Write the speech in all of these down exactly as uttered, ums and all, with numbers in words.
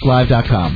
talk live dot com.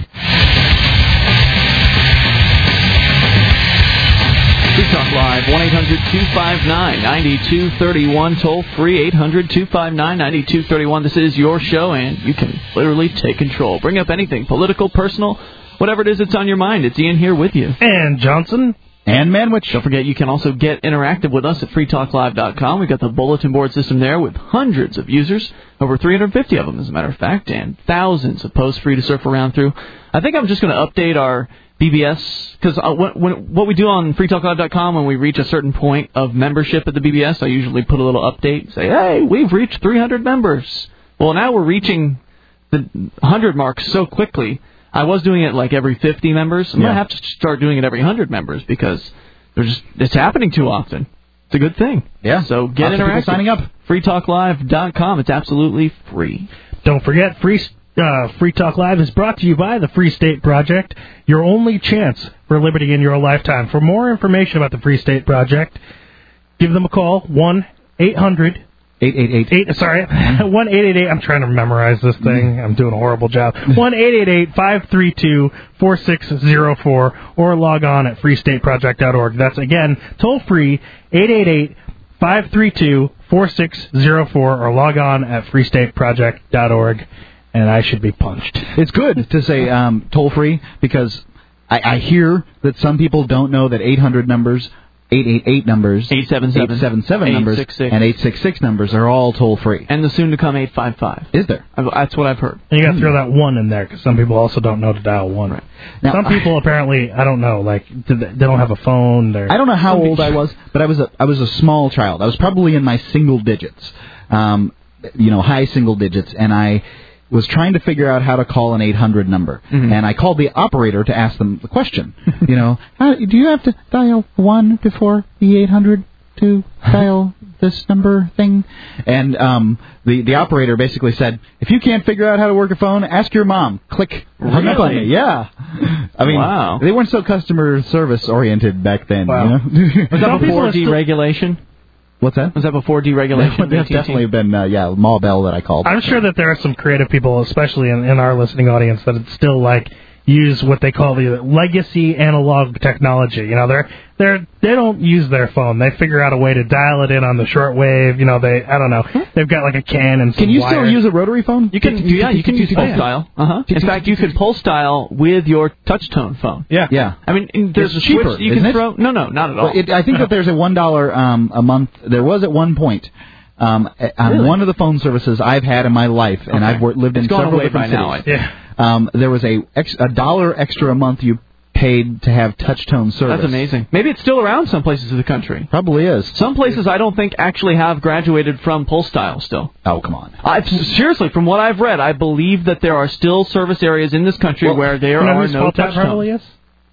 Free Talk Live, one eight hundred two five nine nine two three one, toll free, eight hundred two five nine nine two three one. This is your show, and you can literally take control. Bring up anything, political, personal, whatever it is that's on your mind. It's Ian here with you. And Johnson. And Manwich. Don't forget, you can also get interactive with us at free talk live dot com. We've got the bulletin board system there with hundreds of users, over three hundred fifty of them, as a matter of fact, and thousands of posts for you to surf around through. I think I'm just going to update our B B S, because uh, when, when, what we do on free talk live dot com, when we reach a certain point of membership at the B B S, I usually put a little update, say, hey, we've reached three hundred members. Well, now we're reaching the one hundred mark so quickly. I was doing it like every fifty members. I'm yeah. going to have to start doing it every one hundred members because there's just, it's happening too often. It's a good thing. Yeah. So get interactive. Signing up. free talk live dot com. It's absolutely free. Don't forget, free uh, Free Talk Live is brought to you by the Free State Project, your only chance for liberty in your lifetime. For more information about the Free State Project, give them a call, one eight hundred eight eight eight. Sorry, one eight eight eight. I'm trying to memorize this thing. I'm doing a horrible job. one eight eight eight five three two four six zero four or log on at free state project dot org. That's, again, toll free, eight eight eight five three two four six zero four or log on at free state project dot org. And I should be punched. It's good to say um, toll free because I, I hear that some people don't know that eight hundred numbers, eight eight eight numbers, eight seven seven, eight seven seven numbers, and eight six six numbers are all toll-free. And the soon-to-come eight five five. Is there? That's what I've heard. And you got to throw that one in there because some people also don't know to dial one. Right. Now, some people apparently, I don't know, like they don't have a phone. I don't know how old I was, but I was a I was a small child. I was probably in my single digits, um, you know, high single digits, and I was trying to figure out how to call an eight hundred number. Mm-hmm. And I called the operator to ask them the question. you know, how, do you have to dial one before the eight hundred to dial this number thing? And um, the, the operator basically said, if you can't figure out how to work a phone, ask your mom. Click. Really? Yeah. I mean, wow. They weren't so customer service oriented back then. Wow. You know? Was that before deregulation? What's that? Was that before deregulation? That's definitely been, uh, yeah, Ma Bell that I called. I'm sure that there are some creative people, especially in, in our listening audience, that still, like, use what they call the legacy analog technology. You know, they're, they're, they don't use their phone. They figure out a way to dial it in on the shortwave. You know, they, I don't know. They've got, like, a can and some Can you wire. still use a rotary phone? You can, yeah, you can use pulse dial. Uh-huh. In fact, you could pulse dial with your touch-tone phone. Yeah. Yeah. I mean, there's it's a cheaper, switch you can isn't throw. it? No, no, not at all. Well, it, I think that there's a one dollar um, a month. There was at one point um, on really? one of the phone services I've had in my life, and okay. I've worked, lived it's in gone several away different by cities. now. Yeah. Um, there was a ex, a dollar extra a month you paid to have touch-tone service. That's amazing. Maybe it's still around some places of the country. Probably is. Some places I don't think actually have graduated from pulse dial still. Oh, come on. I, seriously, from what I've read, I believe that there are still service areas in this country well, where there you know are no touch probably is?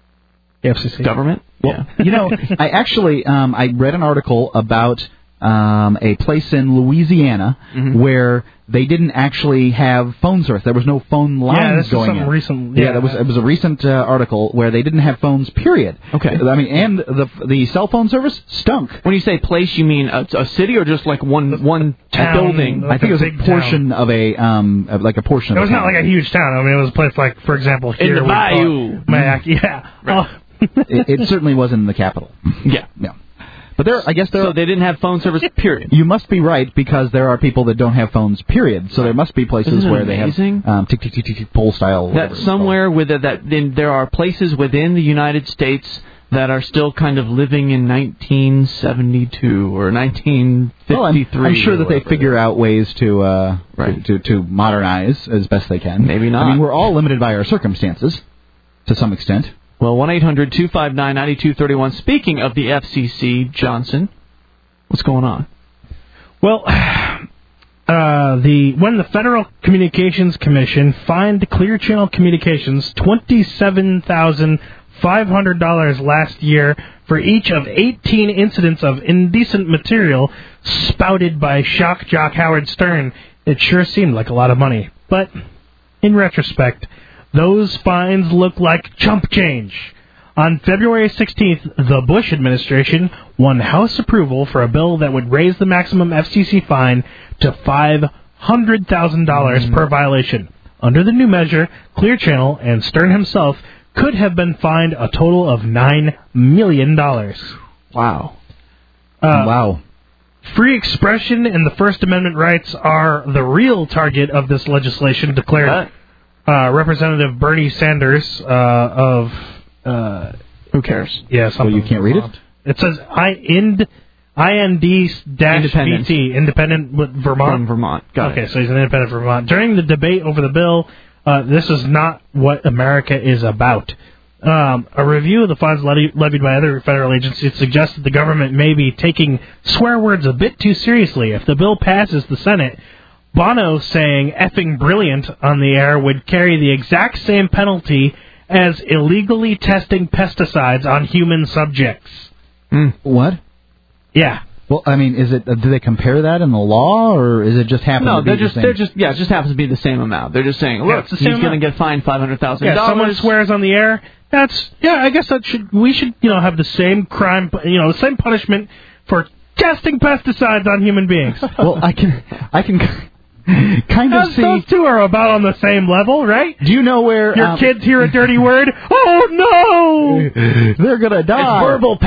The F C C. Government? Well, yeah. You know, I actually um, I read an article about um, a place in Louisiana mm-hmm. where they didn't actually have phone service. There was no phone lines yeah, this going is in. Recent, yeah, yeah, that was it was a recent uh, article where they didn't have phones. Period. Okay. I mean, and the the cell phone service stunk. When you say place, you mean a, a city or just like one one town, building? Like I think it was a portion town. of a um of like a portion. It of was a not town. like a huge town. I mean, it was a place like, for example, here in the bayou. Mayak, yeah. Right. Oh. it, it certainly wasn't in the capital. Yeah. Yeah. But there, I guess there. So they didn't have phone service. Period. You must be right because there are people that don't have phones. Period. So there must be places Isn't it where amazing? they have um, tick tick tick tick tick pole style. That somewhere with a, that then there are places within the United States that are still kind of living in nineteen seventy-two or nineteen fifty-three. Well, I'm, I'm sure that they figure out ways to, uh, right. to, to to modernize as best they can. Maybe not. I mean, we're all limited by our circumstances to some extent. Well, one eight hundred two five nine nine two three one. Speaking of the F C C, Johnson, what's going on? Well, uh, the when the Federal Communications Commission fined Clear Channel Communications twenty-seven thousand five hundred dollars last year for each of eighteen incidents of indecent material spouted by shock jock Howard Stern, it sure seemed like a lot of money. But in retrospect, those fines look like chump change. On February sixteenth, the Bush administration won House approval for a bill that would raise the maximum F C C fine to five hundred thousand dollars mm. per violation. Under the new measure, Clear Channel and Stern himself could have been fined a total of nine million dollars. Wow. Uh, wow. Free expression and the First Amendment rights are the real target of this legislation, declared uh, Representative Bernie Sanders uh, of... Uh, Who cares? Yeah, something. Well, you can't read it? It says I ind, I N D dash V T, independent with Vermont. From Vermont. Got okay, it. so he's an independent from Vermont. During the debate over the bill, uh, this is not what America is about. Um, a review of the fines le- levied by other federal agencies suggests that the government may be taking swear words a bit too seriously. If the bill passes the Senate, Bono saying effing brilliant on the air would carry the exact same penalty as illegally testing pesticides on human subjects. Mm. What? Yeah. Well, I mean, is it? Uh, do they compare that in the law, or is it just happen no, to be they're the just, same? they're just, yeah, it just happens to be the same amount. They're just saying, look, yeah, he's going to get fined five hundred thousand dollars. Yeah, someone swears on the air. That's yeah. I guess that should we should you know have the same crime, you know, the same punishment for testing pesticides on human beings. Well, I can, I can kind of those, see. Those two are about on the same level, right? Do you know where your um, kids hear a dirty word? Oh no! They're gonna die. It's verbal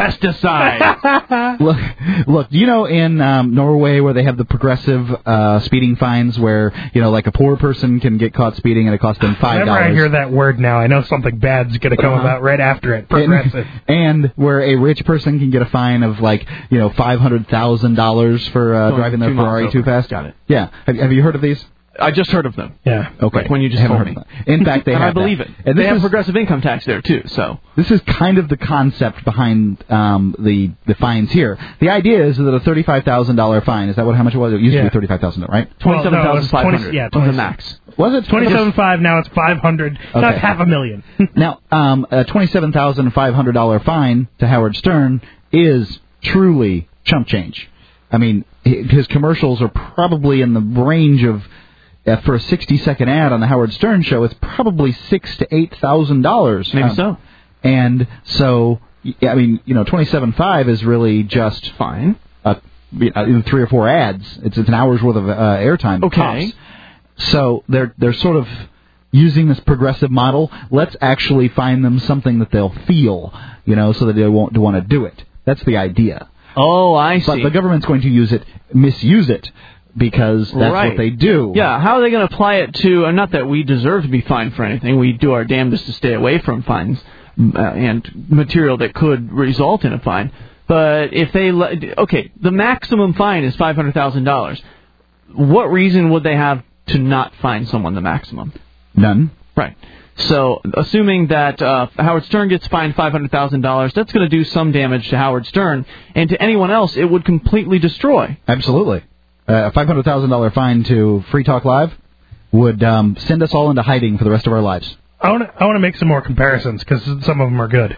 pesticide. look, look. Do you know in um, Norway where they have the progressive uh, speeding fines, where you know, like a poor person can get caught speeding and it costs them five dollars. Whenever I hear that word now, I know something bad's gonna come uh-huh. about right after it. Progressive. And, and where a rich person can get a fine of like you know five hundred thousand dollars for uh, driving their Ferrari too fast. Got it. Yeah. Have, have you heard of these? I just heard of them. Yeah. Okay. Like when you just told me. In fact, they and have I believe that. it. And they have is, progressive income tax there too. So this is kind of the concept behind um, the the fines here. The idea is that a thirty-five thousand dollar fine. Is that what how much it was? It used yeah. to be thirty-five thousand, right? Twenty-seven thousand five hundred. Yeah, was the max. Was it twenty-seven five? Now it's five hundred. Okay. That's half a million. Now, um, a twenty-seven thousand five hundred dollar fine to Howard Stern is truly chump change. I mean, his commercials are probably in the range of. Uh, for a sixty-second ad on the Howard Stern show, it's probably six to eight thousand dollars. Maybe um, so. And so, I mean, you know, twenty-seven five is really just fine. Uh, in three or four ads, it's it's an hour's worth of uh, airtime. Okay. Tops. So they're they're sort of using this progressive model. Let's actually find them something that they'll feel, you know, so that they won't want to do it. That's the idea. Oh, I see. But the government's going to use it, misuse it. Because that's right. what they do. Yeah, how are they going to apply it to, uh, not that we deserve to be fined for anything, we do our damnedest to stay away from fines uh, and material that could result in a fine, but if they, okay, the maximum fine is five hundred thousand dollars. What reason would they have to not fine someone the maximum? None. Right. So, assuming that uh, Howard Stern gets fined five hundred thousand dollars, that's going to do some damage to Howard Stern, and to anyone else, it would completely destroy. Absolutely. Uh, a five hundred thousand dollar fine to Free Talk Live would um, send us all into hiding for the rest of our lives. I want to I want to make some more comparisons because some of them are good.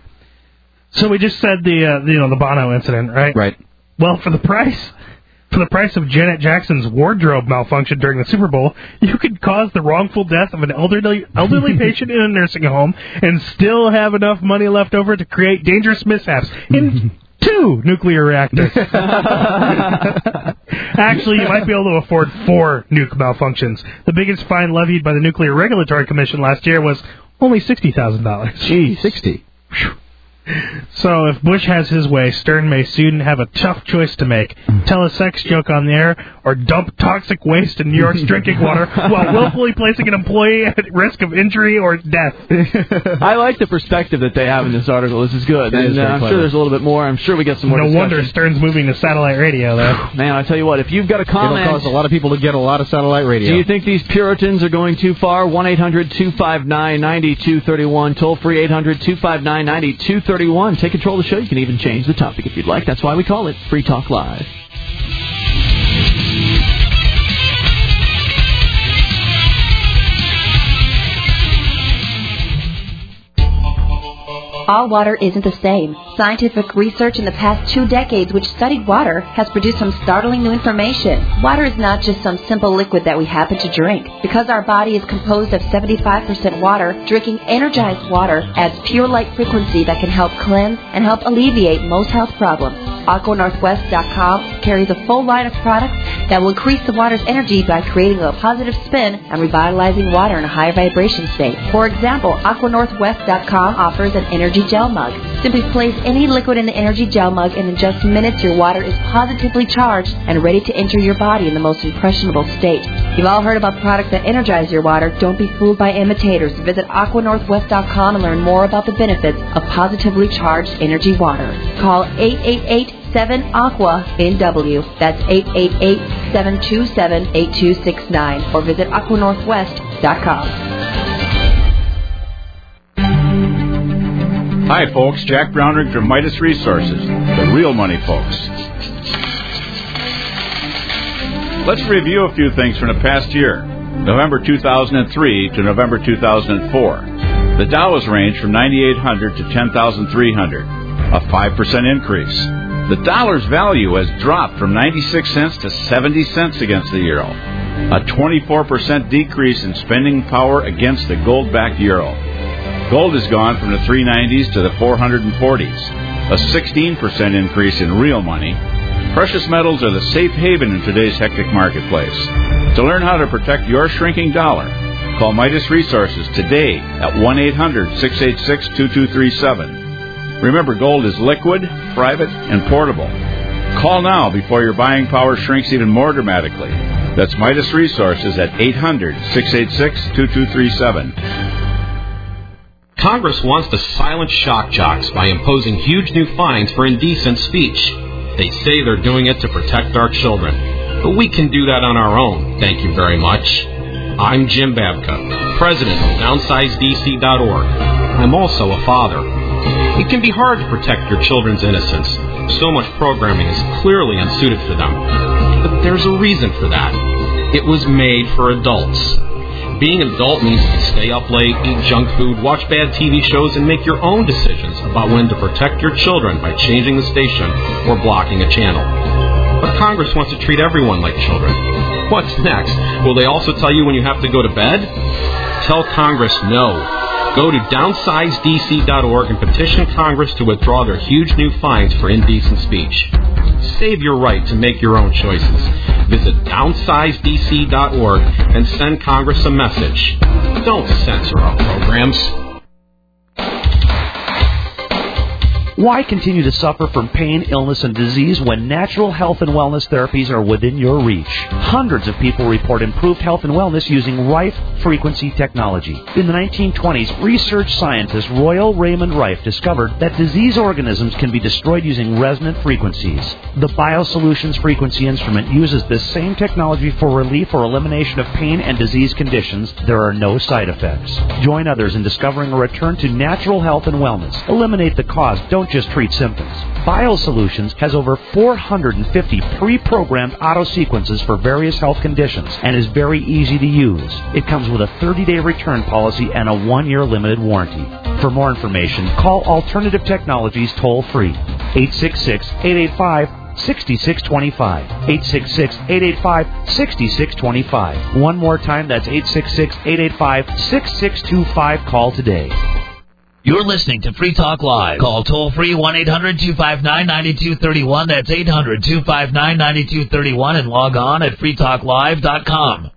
So we just said the uh, you know the Bono incident, right? Right. Well, for the price for the price of Janet Jackson's wardrobe malfunction during the Super Bowl, you could cause the wrongful death of an elderly elderly patient in a nursing home and still have enough money left over to create dangerous mishaps in two nuclear reactors. Actually, you might be able to afford four nuke malfunctions. The biggest fine levied by the Nuclear Regulatory Commission last year was only sixty thousand dollars. Gee, sixty. So if Bush has his way, Stern may soon have a tough choice to make. Tell a sex joke on the air or dump toxic waste in New York's drinking water while willfully placing an employee at risk of injury or death. I like the perspective that they have in this article. This is good. That and is uh, I'm clever. sure there's a little bit more. I'm sure we get some more No discussion. wonder Stern's moving to satellite radio, though. Man, I tell you what, if you've got a comment... It'll cause a lot of people to get a lot of satellite radio. Do you think these Puritans are going too far? one eight hundred two five nine nine two three one. Toll free eight hundred two five nine nine two three one. Take control of the show. You can even change the topic if you'd like. That's why we call it Free Talk Live. All water isn't the same. Scientific research in the past two decades which studied water has produced some startling new information. Water is not just some simple liquid that we happen to drink. Because our body is composed of seventy-five percent water, drinking energized water adds pure light frequency that can help cleanse and help alleviate most health problems. Aqua Northwest dot com carries a full line of products that will increase the water's energy by creating a positive spin and revitalizing water in a high vibration state. For example, Aqua Northwest dot com offers an energy gel mug. Simply place any liquid in the energy gel mug, and in just minutes your water is positively charged and ready to enter your body in the most impressionable state. You've all heard about products that energize your water. Don't be fooled by imitators. Visit Aqua Northwest dot com and learn more about the benefits of positively charged energy water. Call eight eight eight, seven, aqua N W. That's eight eight eight, seven two seven, eight two six nine. Or visit Aqua Northwest dot com. Hi, folks. Jack Brownrigg from Midas Resources, the real money folks. Let's review a few things from the past year, November two thousand three to November two thousand four. The Dow has ranged from ninety-eight hundred to ten thousand three hundred, a five percent increase. The dollar's value has dropped from ninety-six cents to seventy cents against the euro, a twenty-four percent decrease in spending power against the gold-backed euro. Gold has gone from the three nineties to the four forties, a sixteen percent increase in real money. Precious metals are the safe haven in today's hectic marketplace. To learn how to protect your shrinking dollar, call Midas Resources today at one eight hundred, six eight six, two two three seven. Remember, gold is liquid, private, and portable. Call now before your buying power shrinks even more dramatically. That's Midas Resources at eight hundred, six eight six, two two three seven. Congress wants to silence shock jocks by imposing huge new fines for indecent speech. They say they're doing it to protect our children. But we can do that on our own, thank you very much. I'm Jim Babka, president of downsize D C dot org. I'm also a father. It can be hard to protect your children's innocence. So much programming is clearly unsuited for them. But there's a reason for that. It was made for adults. Being an adult means you can stay up late, eat junk food, watch bad T V shows, and make your own decisions about when to protect your children by changing the station or blocking a channel. But Congress wants to treat everyone like children. What's next? Will they also tell you when you have to go to bed? Tell Congress no. Go to downsize D C dot org and petition Congress to withdraw their huge new fines for indecent speech. Save your right to make your own choices. Visit downsize D C dot org and send Congress a message. Don't censor our programs. Why continue to suffer from pain, illness, and disease when natural health and wellness therapies are within your reach? Hundreds of people report improved health and wellness using Rife frequency technology. In the nineteen twenties, research scientist Royal Raymond Rife discovered that disease organisms can be destroyed using resonant frequencies. The BioSolutions frequency instrument uses this same technology for relief or elimination of pain and disease conditions. There are no side effects. Join others in discovering a return to natural health and wellness. Eliminate the cause. Don't just treat symptoms. BioSolutions has over four hundred fifty pre-programmed auto sequences for various health conditions and is very easy to use. It comes with a thirty-day return policy and a one-year limited warranty. For more information, call Alternative Technologies toll-free, eight six six, eight eight five, six six two five, eight six six, eight eight five, six six two five. One more time, that's eight six six, eight eight five, six six two five. Call today. You're listening to Free Talk Live. Call toll-free one eight hundred two five nine nine two three one. That's eight hundred two five nine nine two three one. And log on at free talk live dot com.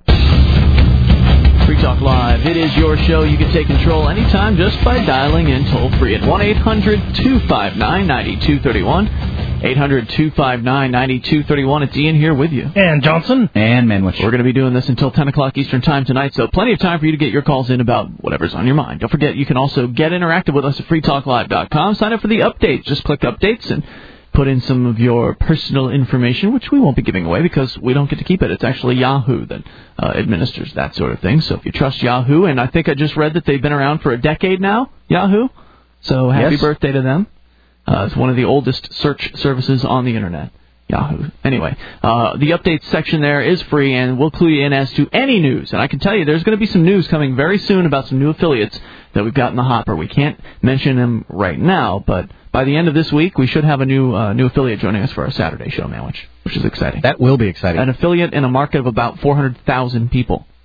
Free Talk Live. It is your show. You can take control anytime just by dialing in toll-free at one eight hundred two five nine nine two three one. eight hundred two five nine nine two three one. It's Ian here with you. And Johnson. And Manwich. We're going to be doing this until ten o'clock Eastern Time tonight, so plenty of time for you to get your calls in about whatever's on your mind. Don't forget, you can also get interactive with us at free talk live dot com. Sign up for the updates. Just click Updates and put in some of your personal information, which we won't be giving away because we don't get to keep it. It's actually Yahoo that uh, administers that sort of thing. So if you trust Yahoo, and I think I just read that they've been around for a decade now, Yahoo. So happy Yes. birthday to them. Uh, it's one of the oldest search services on the Internet, Yahoo. Anyway, uh, the updates section there is free, and we'll clue you in as to any news. And I can tell you there's going to be some news coming very soon about some new affiliates that we've got in the hopper. We can't mention them right now, but by the end of this week, we should have a new uh, new affiliate joining us for our Saturday show, Manwich, which is exciting. That will be exciting. An affiliate in a market of about four hundred thousand people.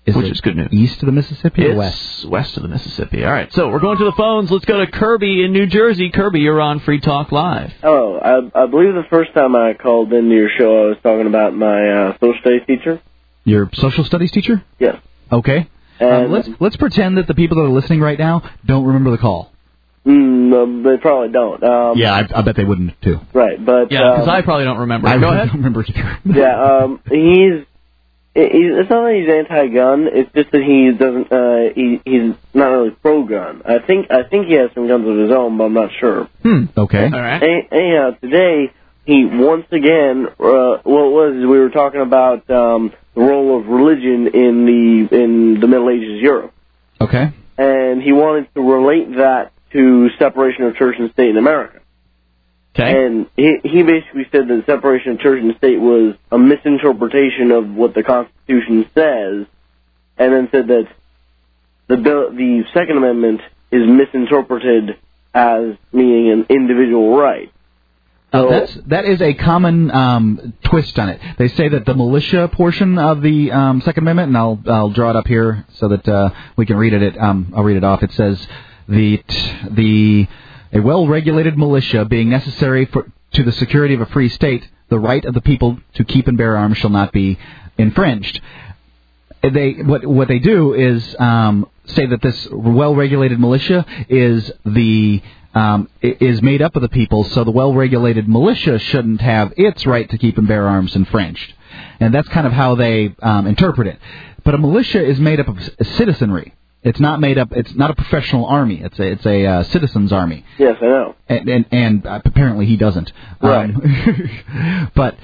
Is which it is good news. East of the Mississippi or It's west? west of the Mississippi. All right, so we're going to the phones. Let's go to Kirby in New Jersey. Kirby, you're on Free Talk Live. Oh, I, I believe the first time I called into your show, I was talking about my uh, social studies teacher. Your social studies teacher? Yes. Okay. Um, let's let's pretend that the people that are listening right now don't remember the call. Mm, no, they probably don't. Um, Yeah, I, I bet they wouldn't too. Right, but Yeah, because um, I probably don't remember. I Go really ahead. don't remember either. yeah, um, he's. He's, it's not that he's anti-gun. It's just that he doesn't. Uh, he he's not really pro-gun. I think I think he has some guns of his own, but I'm not sure. Hmm. Okay. All right. Any, anyhow, today he once again. Uh, what it was is we were talking about um, the role of religion in the in the Middle Ages Europe, Okay. and he wanted to relate that to separation of church and state in America. Okay. And he, he basically said that separation of church and state was a misinterpretation of what the Constitution says, and then said that the bill, the Second Amendment is misinterpreted as meaning an individual right. Uh, So, that's that is a common um, twist on it. They say that the militia portion of the um, Second Amendment, and I'll I'll draw it up here so that uh, we can read it. it um, I'll read it off. It says the t- the a well-regulated militia being necessary for to the security of a free state, the right of the people to keep and bear arms shall not be infringed. They what what they do is um, say that this well-regulated militia is the um, is made up of the people, so the well-regulated militia shouldn't have its right to keep and bear arms infringed, and that's kind of how they um, interpret it. But a militia is made up of citizenry. It's not made up. It's not a professional army. It's a it's a uh, citizens' army. yes, I know. And and, and uh, apparently he doesn't. Right. Um, but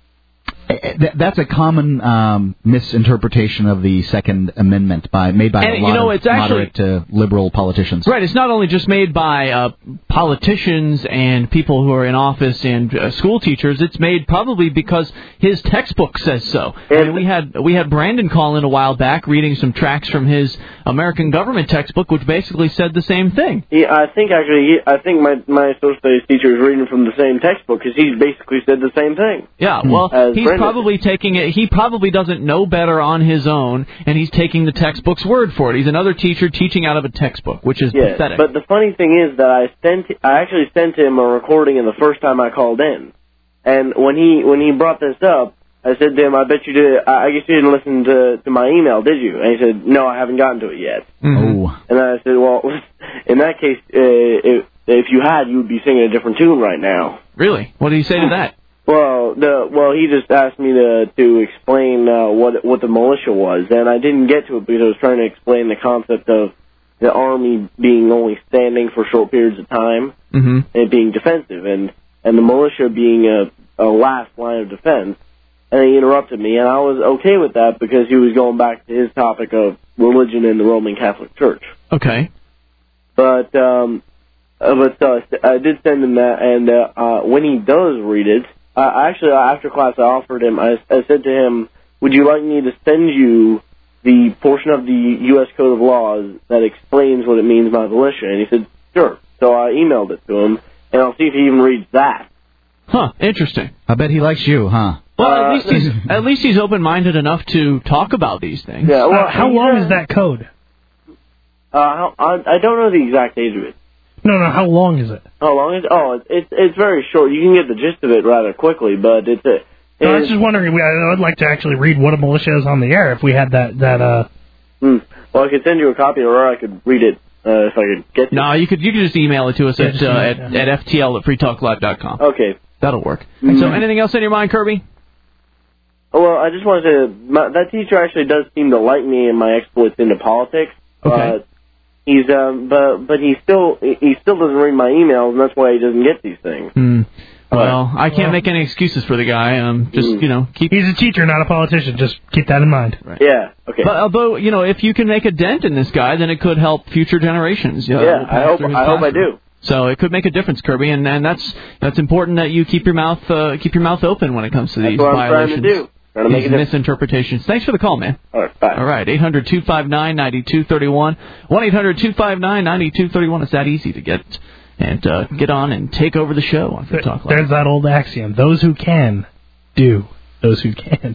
th- that's a common um, misinterpretation of the Second Amendment by made by And, a you lot know, of it's actually- moderate to liberal politicians. Right, it's not only just made by uh, politicians and people who are in office and uh, school teachers. It's made probably because his textbook says so. I mean, we had we had Brandon call in a while back reading some tracts from his American government textbook, which basically said the same thing. Yeah, I think actually, he, I think my my social studies teacher is reading from the same textbook because he's basically said the same thing. Yeah, well, As he's Brandon probably taking it. He probably doesn't know better on his own, and he's taking the textbook's word for it. He's another teacher teaching out of a textbook, which is Yes, pathetic. but the funny thing is that I sent, I actually sent him a recording of the first time I called in, and when he when he brought this up, I said to him, "I bet you did. I guess you didn't listen to to my email, did you?" And he said, "No, I haven't gotten to it yet." Mm-hmm. Oh. And I said, "Well, in that case, uh, if if you had, you would be singing a different tune right now." Really? What do you say to that? Well, the well, he just asked me to to explain uh, what what the militia was, and I didn't get to it because I was trying to explain the concept of the army being only standing for short periods of time Mm-hmm. and being defensive, and and the militia being a, a last line of defense. And he interrupted me, and I was okay with that because he was going back to his topic of religion in the Roman Catholic Church. Okay. But um, uh, but uh, I did send him that, and uh, uh, when he does read it, uh, actually after class I offered him, I, I said to him, "Would you like me to send you the portion of the U S Code of Laws that explains what it means by militia?" And he said, "Sure." So I emailed it to him, and I'll see if he even reads that. Huh. Interesting. I bet he likes you, huh? Well, at Uh, least he's at least he's open-minded enough to talk about these things. Yeah. Well, Uh, how he, long uh, is that code? Uh, how, I, I don't know the exact age of it. No, no. How long is it? How long is? Oh, it's it's it's very short. You can get the gist of it rather quickly, but it's a. No, I was it's- just wondering. I- I'd like to actually read what a militia is on the air if we had that. That uh. Hmm. Well, I could send you a copy, or I could read it uh, if I could get to No, you could you could just email it to us Yeah, at just uh, email at, it, yeah. at f t l at free talk live dot com. it. Okay. That'll work. Mhm. So, anything else on your mind, Kirby? Oh, well, I just wanted to. My, that teacher actually does seem to like me and my exploits into politics. Okay. But he's um, but but he still he still doesn't read my emails, and that's why he doesn't get these things. Hmm. Well, I can't Well- make any excuses for the guy. Um, just Mm. you know, keep. He's a teacher, not a politician. Just keep that in mind. Yeah. Okay. But although you know, if you can make a dent in this guy, then it could help future generations. Uh, yeah. I pass hope through his I hope I classroom. do. So it could make a difference, Kirby, and, and that's that's important that you keep your mouth uh, keep your mouth open when it comes to That's these what I'm trying to violations, do. Trying to make these a difference. misinterpretations. Thanks for the call, man. All right. Bye. All right, eight hundred two five nine nine two three one, one eight hundred two five nine nine two three one. It's that easy to get and uh, get on and take over the show on Free Talk Live. There's that old axiom: those who can, do; those who can't,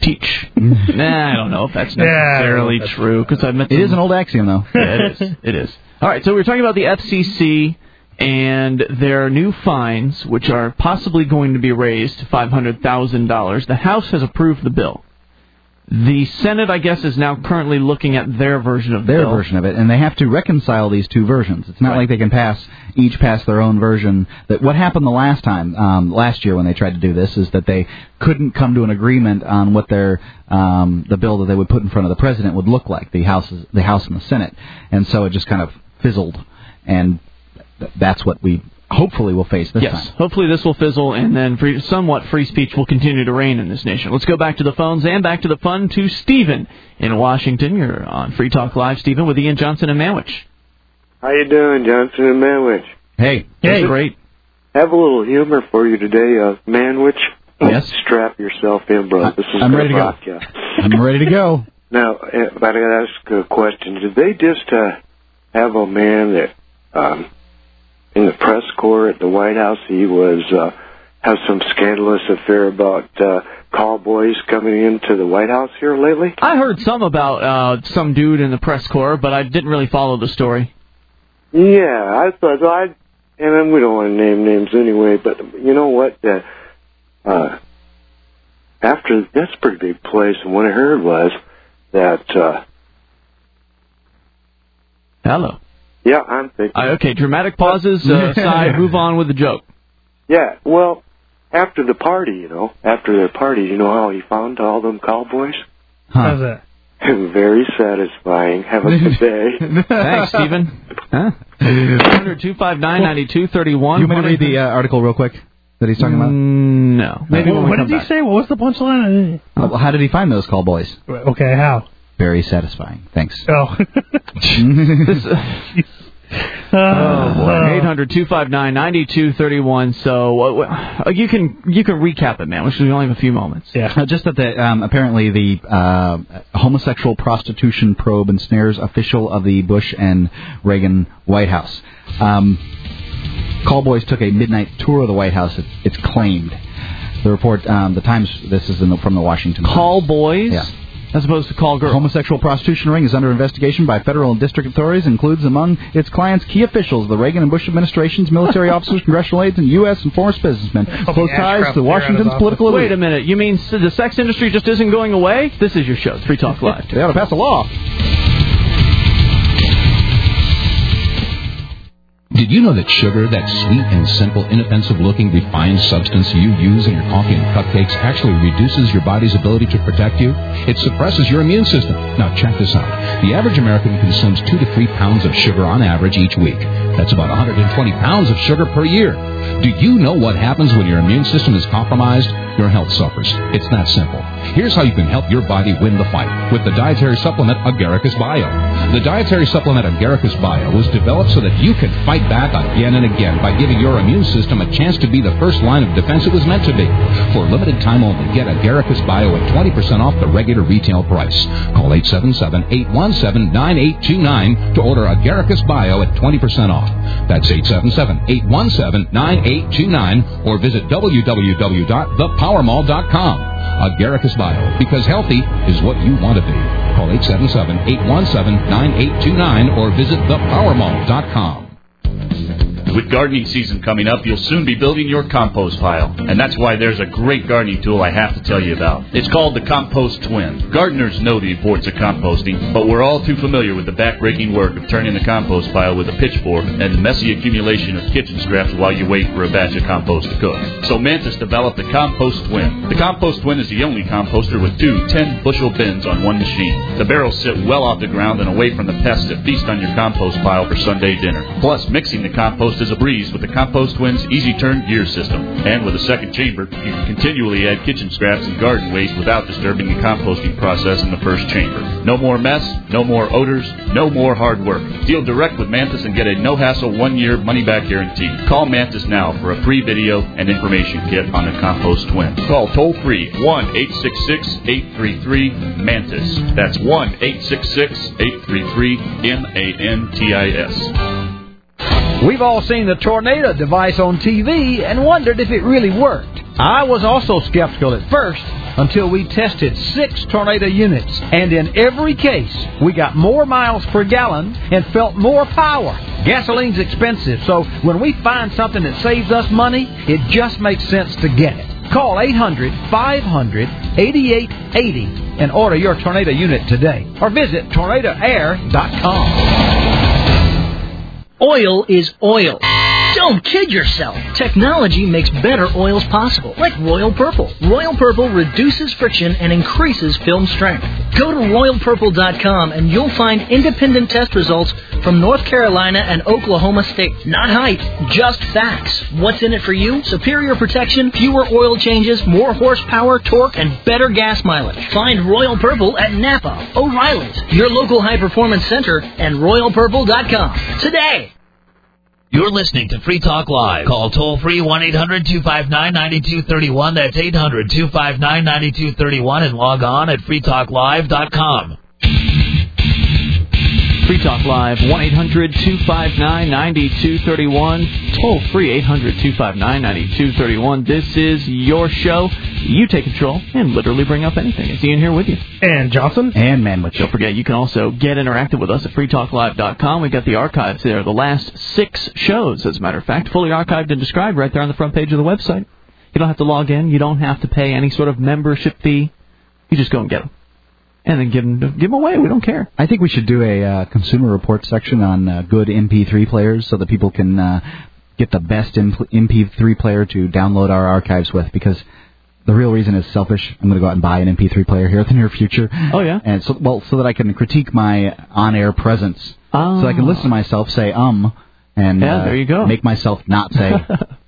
teach. Nah, I don't know if that's necessarily yeah, true, because I've met It is an old axiom, though. Yeah, it is. It is. All right, so we were talking about the F C C and their new fines, which are possibly going to be raised to five hundred thousand dollars. The House has approved the bill. The Senate, I guess, is now currently looking at their version of the their bill. version of it, and they have to reconcile these two versions. It's not Right. like they can pass each pass their own version. That what happened the last time, um, last year when they tried to do this, is that they couldn't come to an agreement on what their um, the bill that they would put in front of the president would look like, the House, the House and the Senate, and so it just kind of fizzled, and th- that's what we hopefully will face this yes, time. hopefully this will fizzle, and then free, somewhat free speech will continue to reign in this nation. Let's go back to the phones and back to the fun to Stephen in Washington. You're on Free Talk Live, Stephen, with Ian Johnson and Manwich. How you doing, Johnson and Manwich? Hey, hey, great. Have a little humor for you today, uh, Manwich. Yes. Strap yourself in, bro. This is I'm ready to rock go. ya. I'm ready to go. Now, uh, but I got to ask a question. Did they just uh, have a man that um, in the press corps at the White House, he was uh, have some scandalous affair about uh, cowboys coming into the White House here lately? I heard some about uh, some dude in the press corps, but I didn't really follow the story. Yeah, I thought so I, and then we don't want to name names anyway. But you know what? Uh, uh, after that's a pretty big place, and what I heard was that. Uh, Hello. Yeah, I'm thinking. Uh, okay, dramatic pauses uh, aside, move on with the joke. Yeah, well, after the party, you know, after their party, you know how he found all them cowboys? Huh. How's that? Very satisfying. Have a good day. Thanks, Stephen. Huh? one hundred two five nine nine two three one. You want me to read the uh, article real quick that he's talking about? Mm, no. Maybe Well, when we what come did he back. say? What was the punchline? Uh, well, how did he find those call boys? Okay, how? Very satisfying. Thanks. Oh. This, uh, oh boy. eight hundred two five nine nine two three one. So uh, you can you can recap it, man. Which we only have a few moments. Yeah. Uh, just that the um, apparently the uh, homosexual prostitution probe ensnares official of the Bush and Reagan White House. Um, Callboys took a midnight tour of the White House. It's, it's claimed. The report, um, the Times. This is in the, from the Washington Post. Call boys. Yeah. As opposed to call girls. Homosexual prostitution ring is under investigation by federal and district authorities. Includes among its clients key officials, the Reagan and Bush administrations, military officers, congressional aides, and U S and foreign businessmen. Close ties to Washington's political elite. Wait a minute. You mean the sex industry just isn't going away? This is your show, Free Talk Live. They ought to pass a law. Did you know that sugar, that sweet and simple, inoffensive-looking, refined substance you use in your coffee and cupcakes, actually reduces your body's ability to protect you? It suppresses your immune system. Now, check this out. The average American consumes two to three pounds of sugar on average each week. That's about one hundred twenty pounds of sugar per year. Do you know what happens when your immune system is compromised? Your health suffers. It's that simple. Here's how you can help your body win the fight with the dietary supplement Agaricus Bio. The dietary supplement Agaricus Bio was developed so that you can fight back again and again by giving your immune system a chance to be the first line of defense it was meant to be. For a limited time only, get Agaricus Bio at twenty percent off the regular retail price. Call eight seven seven, eight one seven, nine eight two nine to order Agaricus Bio at twenty percent off. That's eight seven seven, eight one seven, nine eight two nine or visit w w w dot the power mall dot com. Agaricus Bio, because healthy is what you want to be. Call eight seven seven, eight one seven, nine eight two nine or visit the power mall dot com. With gardening season coming up, you'll soon be building your compost pile. And that's why there's a great gardening tool I have to tell you about. It's called the Compost Twin. Gardeners know the importance of composting, but we're all too familiar with the back-breaking work of turning the compost pile with a pitchfork and the messy accumulation of kitchen scraps while you wait for a batch of compost to cook. So Mantis developed the Compost Twin. The Compost Twin is the only composter with two ten-bushel bins on one machine. The barrels sit well off the ground and away from the pests that feast on your compost pile for Sunday dinner. Plus, mixing the compost is a breeze with the Compost Twin's easy turn gear system. And with a second chamber, you can continually add kitchen scraps and garden waste without disturbing the composting process in the first chamber. No more mess, no more odors, no more hard work. Deal direct with Mantis and get a no-hassle one-year money-back guarantee. Call Mantis now for a free video and information kit on the Compost Twin. Call toll-free one eight six six, eight three three, MANTIS. That's one eight six six, eight three three, M A N T I S. We've all seen the tornado device on T V and wondered if it really worked. I was also skeptical at first until we tested six Tornado units, and in every case, we got more miles per gallon and felt more power. Gasoline's expensive, so when we find something that saves us money, it just makes sense to get it. Call eight hundred, five hundred, eighty-eight eighty and order your Tornado unit today, or visit tornado air dot com. Oil is oil. Don't kid yourself. Technology makes better oils possible, like Royal Purple. Royal Purple reduces friction and increases film strength. Go to royal purple dot com and you'll find independent test results from North Carolina and Oklahoma State. Not hype, just facts. What's in it for you? Superior protection, fewer oil changes, more horsepower, torque, and better gas mileage. Find Royal Purple at Napa, O'Reilly's, your local high-performance center, and royal purple dot com today. You're listening to Free Talk Live. Call toll-free one eight hundred two five nine nine two three one. That's eight hundred two five nine nine two three one. And log on at free talk live dot com. Free Talk Live, one eight hundred two five nine nine two three one. Toll-free, eight hundred two five nine nine two three one. This is your show. You take control and literally bring up anything. It's Ian here with you. And Johnson. And Manwich. Don't forget, you can also get interactive with us at free talk live dot com. We've got the archives there, the last six shows, as a matter of fact, fully archived and described right there on the front page of the website. You don't have to log in. You don't have to pay any sort of membership fee. You just go and get them. And then give them, give them away. We don't care. I think we should do a uh, consumer report section on uh, good M P three players so that people can uh, get the best M P three player to download our archives with, because the real reason is selfish. I'm going to go out and buy an M P three player here in the near future. Oh, yeah? And so, well, so that I can critique my on-air presence. Oh. So I can listen to myself say um and yeah, uh, there you go. make myself not say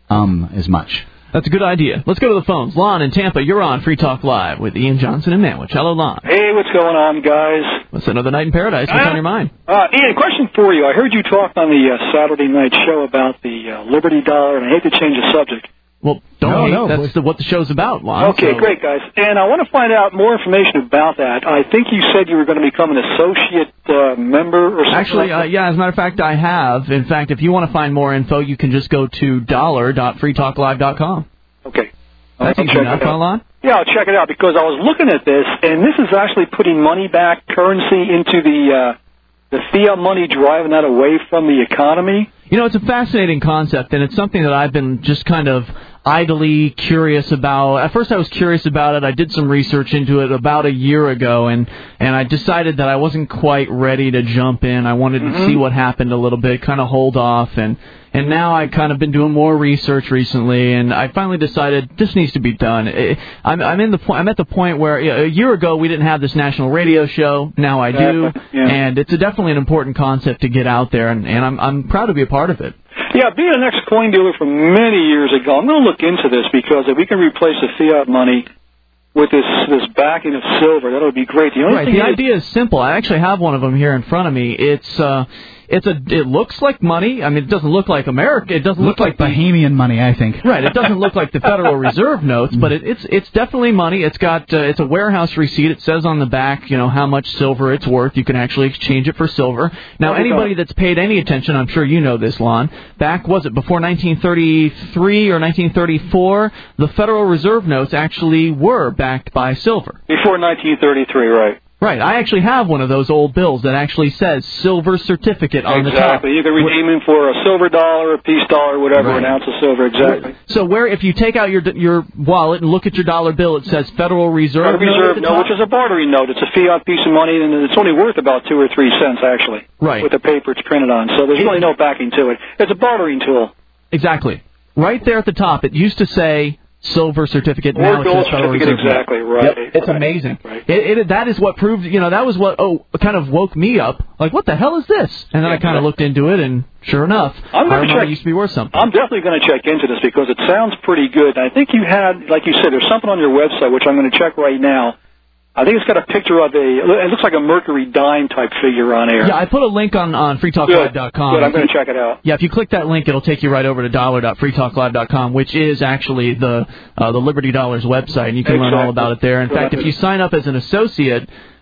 um as much. That's a good idea. Let's go to the phones. Lon in Tampa, you're on Free Talk Live with Ian Johnson and Manwich. Hello, Lon. Hey, what's going on, guys? It's another night in paradise. What's uh, on your mind? Uh, Ian, question for you. I heard you talk on the uh, Saturday night show about the uh, Liberty Dollar, and I hate to change the subject. Well, don't no, hate. No, That's the, what the show's about, Lon. Okay, so. great, guys. And I want to find out more information about that. I think you said you were going to become an associate uh, member or something. Actually, like uh, yeah, as a matter of fact, I have. In fact, if you want to find more info, you can just go to dollar dot free talk live dot com. Okay. That's easy enough, huh, Lon? Yeah, I'll check it out, because I was looking at this, and this is actually putting money-back currency into the uh, the fiat money, driving that away from the economy. You know, it's a fascinating concept, and it's something that I've been just kind of idly curious about. At first I was curious about it. I did some research into it about a year ago, and, and I decided that I wasn't quite ready to jump in. I wanted mm-hmm. to see what happened a little bit, kind of hold off, and, and now I've kind of been doing more research recently, and I finally decided this needs to be done. I'm, I'm, in the po- I'm at the point where a year ago we didn't have this national radio show. Now I do, yeah. and it's a definitely an important concept to get out there, and, and I'm, I'm proud to be a part of it. Yeah, being an ex-coin dealer from many years ago, I'm going to look into this, because if we can replace the fiat money with this this backing of silver, that would be great. The only right. thing The is, idea is simple. I actually have one of them here in front of me. It's uh, it's a. It looks like money. I mean, it doesn't look like America. It doesn't look look like like Bahamian money, I think. Right. It doesn't look like the Federal Reserve notes, but it, it's it's definitely money. It's got uh, it's a warehouse receipt. It says on the back, you know, how much silver it's worth. You can actually exchange it for silver. Now, anybody that's paid any attention, I'm sure you know this, Lon. Back, was it before nineteen thirty-three or nineteen thirty-four? The Federal Reserve notes actually were backed by silver. Before nineteen thirty-three, right? Right. I actually have one of those old bills that actually says silver certificate on exactly. the top. Exactly. You can redeem them for a silver dollar, a peace dollar, whatever, right. an ounce of silver. Exactly. So where, if you take out your your wallet and look at your dollar bill, it says Federal Reserve Federal note. Reserve note, which is a bartering note. It's a fiat piece of money, and it's only worth about two or three cents, actually. Right. With the paper it's printed on. So there's really no backing to it. It's a bartering tool. Exactly. Right there at the top, it used to say silver certificate. Or now it gold says Federal certificate, Reserve. exactly, right. Yep. It's right. amazing. Right. It, it, that is what proved, you know, that was what, oh, kind of woke me up. Like, what the hell is this? And then yeah, I kind of looked into it, and sure enough, I'm our check, money used to be worth something. I'm definitely going to check into this, because it sounds pretty good. And I think you had, like you said, there's something on your website, which I'm going to check right now. I think it's got a picture of a, it looks like a mercury dime type figure on air. Yeah, I put a link on, on free talk live dot com. Good, I'm going to check it out. Yeah, if you click that link, it'll take you right over to dollar dot free talk live dot com, which is actually the uh, the Liberty Dollars website, and you can exactly. learn all about it there. In fact, if you sign up as an associate,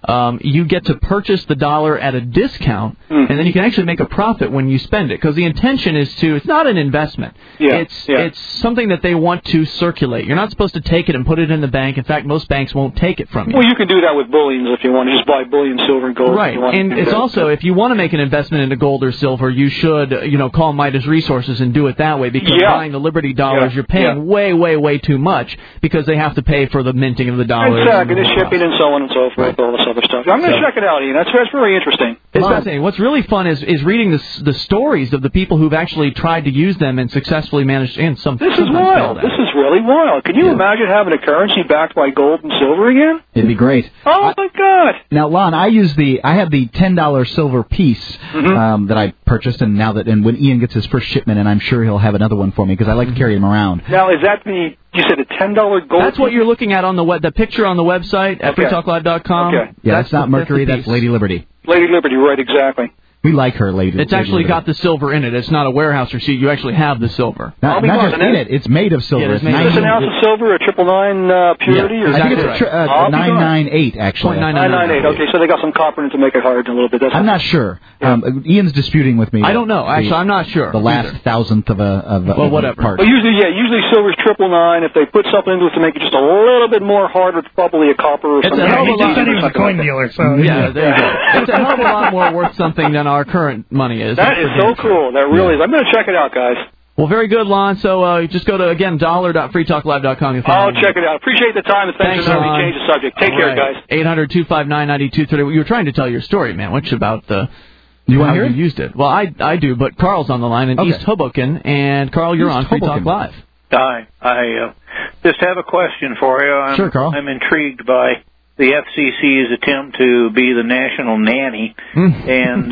um, you get to purchase the dollar at a discount, Mm-hmm. and then you can actually make a profit when you spend it. Because the intention is to, it's not an investment. Yeah, It's yeah. it's something that they want to circulate. You're not supposed to take it and put it in the bank. In fact, most banks won't take it from you. Well, you can do that with bullions if you want to just buy bullion, silver, and gold. if Right, you want and to do it's that. also, if you want to make an investment into gold or silver, you should, uh, you know, call Midas Resources and do it that way, because Yeah. buying the Liberty dollars, Yeah, you're paying yeah. way, way, way too much, because they have to pay for the minting of the dollars. Exactly, and the the shipping and so on and so forth, all this other stuff. I'm going to So- check it out, Ian. That's, that's very interesting. It's fascinating. What's really fun is, is reading the, s- the stories of the people who've actually tried to use them and successfully managed, and some This is sometimes wild. failed at This it. is really wild. Can you imagine having a currency backed by gold and silver again? It'd be great. Oh, my God. Now, Lon, I use the I have the ten dollar silver piece Mm-hmm. um, that I purchased, and now that and when Ian gets his first shipment, and I'm sure he'll have another one for me because I like to carry them around. Now, is that the, you said a ten dollar gold? That's what you're looking at on the web, the picture on the website at Okay. free talk live dot com. Okay. Yeah, that's, not the- Mercury, the that's, piece. Lady Liberty. Lady Liberty, right, exactly. We like her, Lady. It's Lady actually Liberty. got the silver in it. It's not a warehouse receipt. You actually have the silver. Not, I'll be not just darned, in it it; it's made of silver. Yeah, it's it's made of Is this an nine- ounce of silver, a triple nine uh, purity? Yeah, or I think exactly it's a tr- uh, I'll be nine darned. nine eight actually. Nine nine nine eight. Okay, so they got some copper in it to make it hard a little bit. That's I'm not sure. Um, Ian's disputing with me. I don't know. Actually, the, I'm not sure. the last either. thousandth of a of a, Well, of a whatever. part. Well, usually, yeah, usually silver's triple nine. If they put something into it to make it just a little bit more hard, it's probably a copper or It's something. a hell of a He just lot. said he was a coin dealer, so Yeah, there you go. It's a hell of a lot more worth something than our current money is. That is so cool. That really is. I'm going to check it out, guys. Well, very good, Lon. So uh, just go to, again, dollar dot free talk live dot com. I'll check it out. Appreciate the time, and thanks, Thanks, for letting Ron. me change the subject. Take care, guys. eight hundred two five nine nine two three zero. You were trying to tell your story, man. Which about the You how want to hear you it? used it? Well, I I do, but Carl's on the line in Okay. East Hoboken, and Carl, you're East on Free Talk Hoboken. Live. Hi. I uh, just have a question for you. I'm, Sure, Carl. I'm intrigued by the F C C's attempt to be the national nanny, Mm. and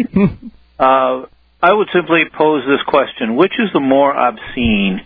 uh, uh, I would simply pose this question: which is the more obscene?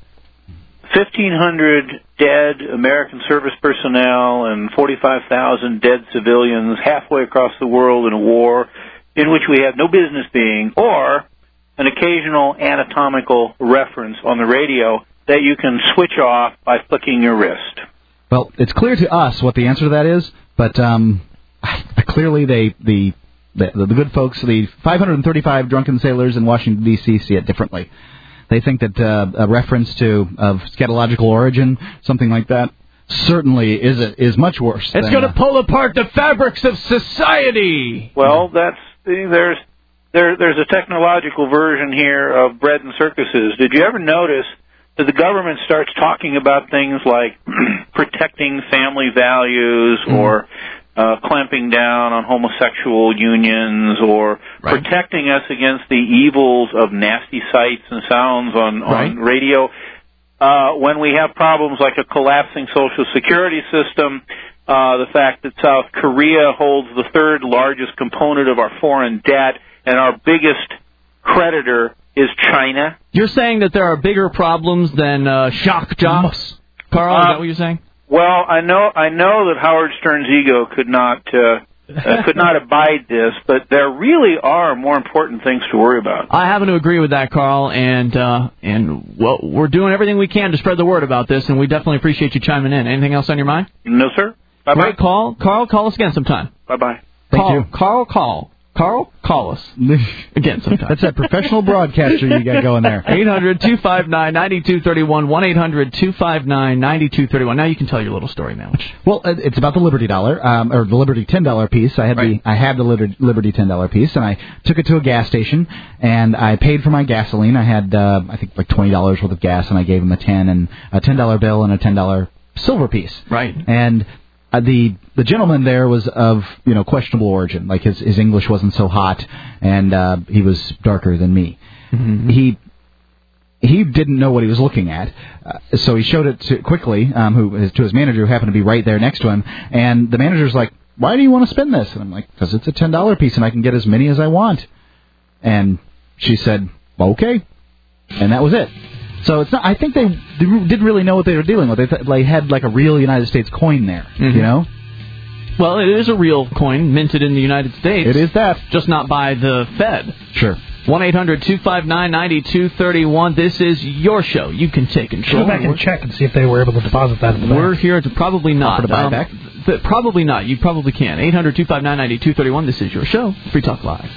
fifteen hundred dead American service personnel and forty-five thousand dead civilians halfway across the world in a war in which we have no business being, or an occasional anatomical reference on the radio that you can switch off by flicking your wrist? Well, it's clear to us what the answer to that is, but um, clearly they the, the the good folks, the five hundred thirty-five drunken sailors in Washington D C see it differently. They think that uh, a reference to of scatological origin, something like that, certainly is a, is much worse. It's than, going to uh, pull apart the fabrics of society. Well, that's there's there there's a technological version here of bread and circuses. Did you ever notice that the government starts talking about things like protecting family values Mm-hmm. or uh, clamping down on homosexual unions or Right. protecting us against the evils of nasty sights and sounds on, on Right. radio? Uh, when we have problems like a collapsing social security system, uh, the fact that South Korea holds the third largest component of our foreign debt, and our biggest creditor is China. You're saying that there are bigger problems than uh, shock jocks, Carl? Is Uh, that what you're saying? Well, I know I know that Howard Stern's ego could not uh, uh, could not abide this, but there really are more important things to worry about. I happen to agree with that, Carl, and uh, and well, we're doing everything we can to spread the word about this, and we definitely appreciate you chiming in. Anything else on your mind? No, sir. Bye bye. Great call, Carl. Call us again sometime. Bye bye. Thank Call, you. Carl. Call. Carl, call us again sometime. That's that professional broadcaster you got going there. eight hundred two five nine nine two three one, one eight hundred two five nine nine two three one. Now you can tell your little story, man. Which... Well, uh, it's about the Liberty dollar, um, or the Liberty ten dollar piece. I had Right. the I had the Liberty, Liberty ten dollar piece, and I took it to a gas station, and I paid for my gasoline. I had uh, I think like twenty dollars worth of gas, and I gave him a ten and a ten dollar bill and a ten dollar silver piece. Right. And uh, the the gentleman there was of you know questionable origin, like his his English wasn't so hot, and uh, he was darker than me. Mm-hmm. He. He didn't know what he was looking at, uh, so he showed it to quickly um, who, his, to his manager, who happened to be right there next to him. And the manager's like, "Why do you want to spend this?" And I'm like, "Because it's a ten dollar piece, and I can get as many as I want." And she said, "Okay," and that was it. So it's not. I think they didn't really know what they were dealing with. They, th- they had like a real United States coin there, Mm-hmm. you know. Well, it is a real coin minted in the United States. It is that, just not by the Fed. Sure. one eight hundred two five nine nine two three one. This is your show. You can take control. Go back and check and see if they were able to deposit that in the bank. We're here to probably not. Offer to buy Um, back? th- probably not. You probably can. eight hundred two five nine nine two three one. This is your show, Free Talk Live.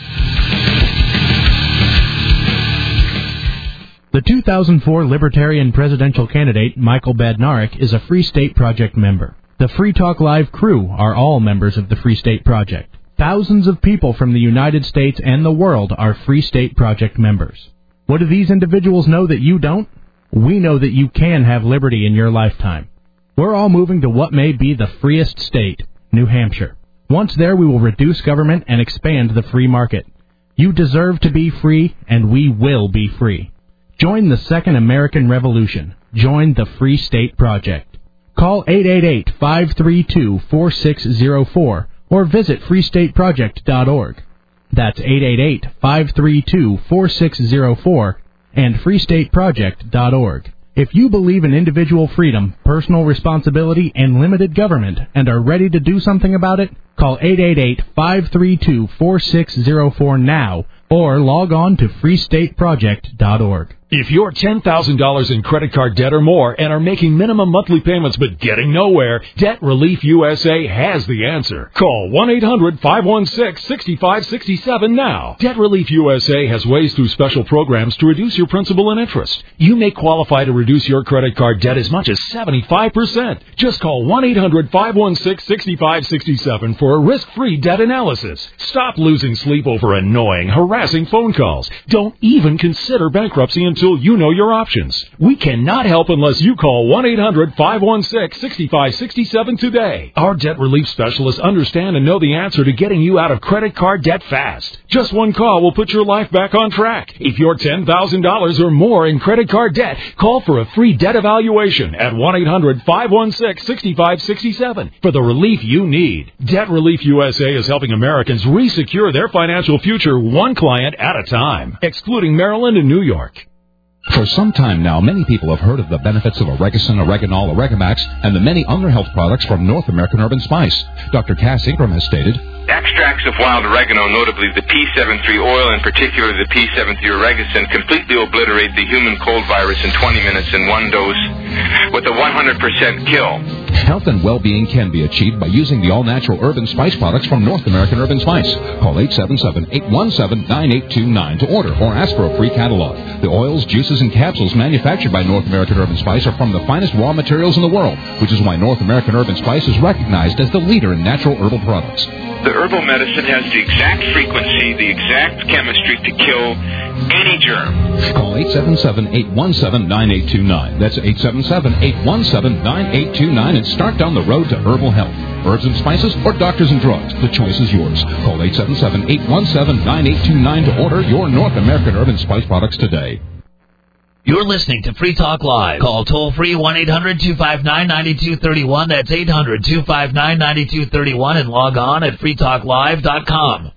The two thousand four Libertarian presidential candidate, Michael Badnarik, is a Free State Project member. The Free Talk Live crew are all members of the Free State Project. Thousands of people from the United States and the world are Free State Project members. What do these individuals know that you don't? We know that you can have liberty in your lifetime. We're all moving to what may be the freest state, New Hampshire. Once there, we will reduce government and expand the free market. You deserve to be free, and we will be free. Join the Second American Revolution. Join the Free State Project. Call eight eight eight, five three two, four six zero four or visit free state project dot org. That's eight eight eight, five three two, four six zero four and free state project dot org. If you believe in individual freedom, personal responsibility, and limited government and are ready to do something about it, call eight eight eight, five three two, four six zero four now or log on to free state project dot org. If you're ten thousand dollars in credit card debt or more and are making minimum monthly payments but getting nowhere, Debt Relief U S A has the answer. Call one eight hundred, five one six, six five six seven now. Debt Relief U S A has ways through special programs to reduce your principal and interest. You may qualify to reduce your credit card debt as much as seventy-five percent. Just call one eight hundred, five one six, six five six seven for a risk-free debt analysis. Stop losing sleep over annoying, harassing phone calls. Don't even consider bankruptcy until you know your options. We cannot help unless you call one eight hundred, five one six, six five six seven today. Our debt relief specialists understand and know the answer to getting you out of credit card debt fast. Just one call will put your life back on track. If you're ten thousand dollars or more in credit card debt, call for a free debt evaluation at one eight hundred, five one six, six five six seven for the relief you need. Debt Relief U S A is helping Americans re-secure their financial future one client at a time, excluding Maryland and New York. For some time now, many people have heard of the benefits of Oregacin, Oreganol, Oregamax, and the many other health products from North American Herb and Spice. Doctor Cass Ingram has stated, extracts of wild oregano, notably the P seventy-three oil and particularly the P seventy-three Oregacin, completely obliterate the human cold virus in twenty minutes in one dose with a one hundred percent kill. Health and well-being can be achieved by using the all-natural herb and spice products from North American Herb and Spice. Call eight seven seven, eight one seven, nine eight two nine to order or ask for a free catalog. The oils, juices, and capsules manufactured by North American Herb and Spice are from the finest raw materials in the world, which is why North American Herb and Spice is recognized as the leader in natural herbal products. The herbal medicine has the exact frequency, the exact chemistry to kill any germ. Call eight seven seven, eight one seven, nine eight two nine. That's eight seven seven, eight one seven, nine eight two nine and start down the road to herbal health. Herbs and spices or doctors and drugs. The choice is yours. Call eight seven seven, eight one seven, nine eight two nine to order your North American Herb and Spice products today. You're listening to Free Talk Live. Call toll-free one eight hundred, two five nine, nine two three one. That's eight hundred, two five nine, nine two three one and log on at free talk live dot com.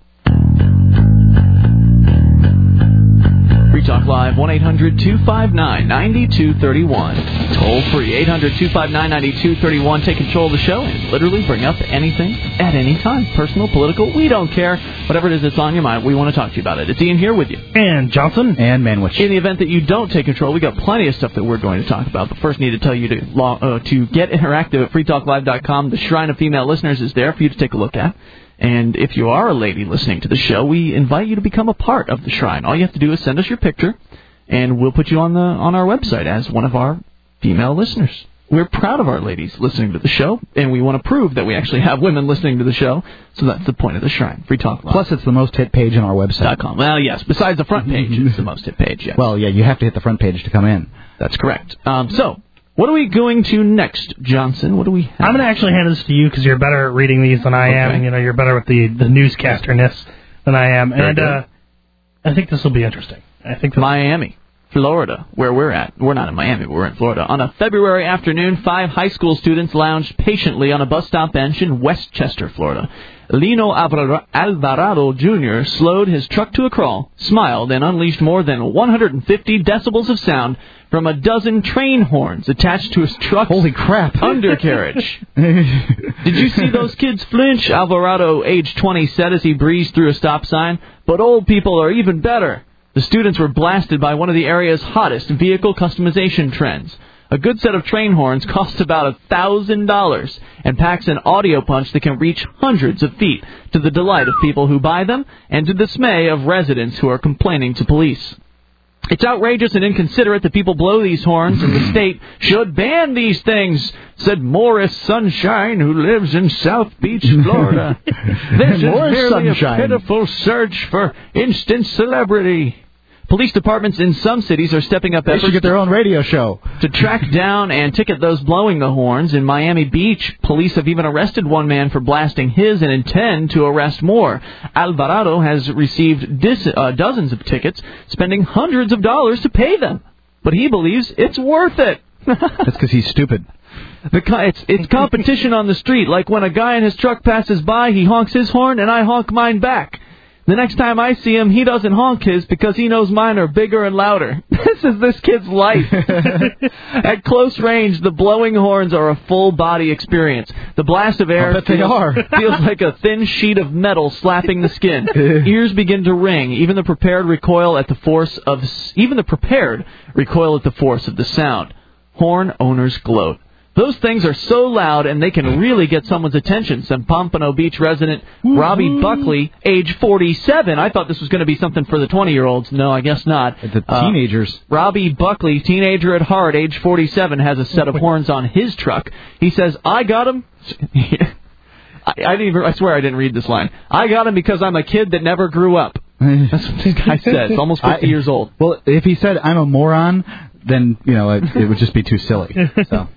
Free Talk Live, one eight hundred, two five nine, nine two three one. Toll free, eight hundred, two five nine, nine two three one. Take control of the show and literally bring up anything at any time. Personal, political, we don't care. Whatever it is that's on your mind, we want to talk to you about it. It's Ian here with you. And Johnson. And Manwich. In the event that you don't take control, we got plenty of stuff that we're going to talk about. But first, need to tell you to, log, uh, to get interactive at free talk live dot com. The Shrine of Female Listeners is there for you to take a look at. And if you are a lady listening to the show, we invite you to become a part of the Shrine. All you have to do is send us your picture, and we'll put you on the on our website as one of our female listeners. We're proud of our ladies listening to the show, and we want to prove that we actually have women listening to the show, so that's the point of the Shrine. Free Talk Live. Plus, it's the most hit page on our website. .com. Well, yes, besides the front page, it's the most hit page, yes. Well, yeah, you have to hit the front page to come in. That's correct. Um, so, what are we going to next, Johnson? What do we have? I'm going to actually hand this to you because you're better at reading these than I am. Okay. You know, you're better with the, the newscasterness than I am. Very and good. uh, I think this will be interesting. I think Miami, Florida, where we're at. We're not in Miami, but we're in Florida. On a February afternoon, five high school students lounged patiently on a bus stop bench in Westchester, Florida. Lino Alvarado Junior slowed his truck to a crawl, smiled, and unleashed more than one hundred fifty decibels of sound from a dozen train horns attached to his truck's Holy crap. undercarriage. Did you see those kids flinch? Alvarado, age twenty, said as he breezed through a stop sign. But old people are even better. The students were blasted by one of the area's hottest vehicle customization trends. A good set of train horns costs about one thousand dollars and packs an audio punch that can reach hundreds of feet, to the delight of people who buy them and to the dismay of residents who are complaining to police. It's outrageous and inconsiderate that people blow these horns, and the state should ban these things, said Morris Sunshine, who lives in South Beach, Florida. This is merely Sunshine. a pitiful search for instant celebrity. Police departments in some cities are stepping up They efforts should get their own radio show to track down and ticket those blowing the horns. In Miami Beach, police have even arrested one man for blasting his and intend to arrest more. Alvarado has received dis- uh, dozens of tickets, spending hundreds of dollars to pay them. But he believes it's worth it. That's because he's stupid. The co- it's, it's competition on the street. Like when a guy in his truck passes by, he honks his horn and I honk mine back. The next time I see him, he doesn't honk his because he knows mine are bigger and louder. This is this kid's life. At close range, the blowing horns are a full-body experience. The blast of air bet they feels, are. feels like a thin sheet of metal slapping the skin. Ears begin to ring. Even the prepared recoil at the force of even the prepared recoil at the force of the sound. Horn owners gloat. Those things are so loud, and they can really get someone's attention. Some Pompano Beach resident Robbie Buckley, age forty-seven. I thought this was going to be something for the twenty-year-olds. No, I guess not. The teenagers. Uh, Robbie Buckley, teenager at heart, age forty-seven, has a set of horns on his truck. He says, I got him. I, I didn't even, I swear I didn't read this line. I got him because I'm a kid that never grew up. That's what this guy says. Almost fifty I, years old. Well, if he said I'm a moron, then, you know, it, it would just be too silly. So...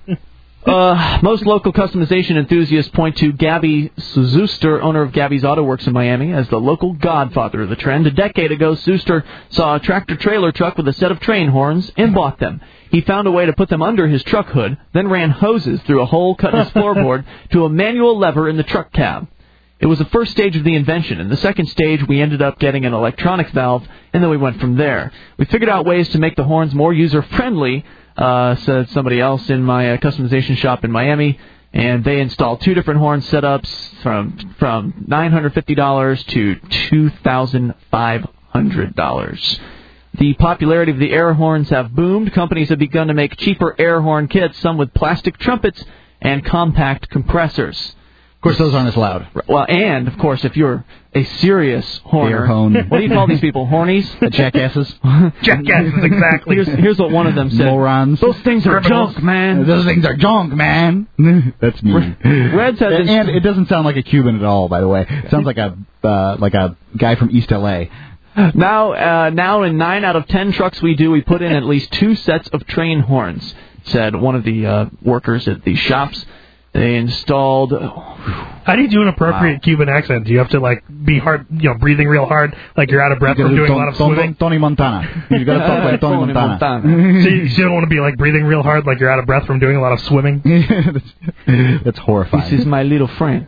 Uh, most local customization enthusiasts point to Gabby Suzuster, owner of Gabby's Auto Works in Miami, as the local godfather of the trend. A decade ago, Suster saw a tractor-trailer truck with a set of train horns and bought them. He found a way to put them under his truck hood, then ran hoses through a hole cut in his floorboard to a manual lever in the truck cab. It was the first stage of the invention. In the second stage, we ended up getting an electronic valve, and then we went from there. We figured out ways to make the horns more user-friendly, Uh, said somebody else in my uh, customization shop in Miami, and they installed two different horn setups from from nine hundred fifty dollars to two thousand five hundred dollars. The popularity of the air horns have boomed. Companies have begun to make cheaper air horn kits, some with plastic trumpets and compact compressors. Of course, those aren't as loud. Well, and, of course, if you're a serious horner... Air hone. What do you call these people? Hornies? Jackasses? Jackasses, exactly. Here's, here's what one of them said. Morons. Those things are Criminals. junk, man. Those things are junk, man. That's me. Reds has and, and it doesn't sound like a Cuban at all, by the way. It sounds like a uh, like a guy from East L A. Now, uh, now in nine out of ten trucks we do, we put in at least two sets of train horns, said one of the uh, workers at the shops. They installed... How do you do an appropriate wow. Cuban accent? Do you have to, like, be hard, you know, breathing real hard, like you're out of breath from doing ton, a lot of ton, swimming? Tony Montana. You got to talk like Tony, Tony Montana. Montana. So you, you don't want to be, like, breathing real hard, like you're out of breath from doing a lot of swimming? that's, that's horrifying. This is my little friend.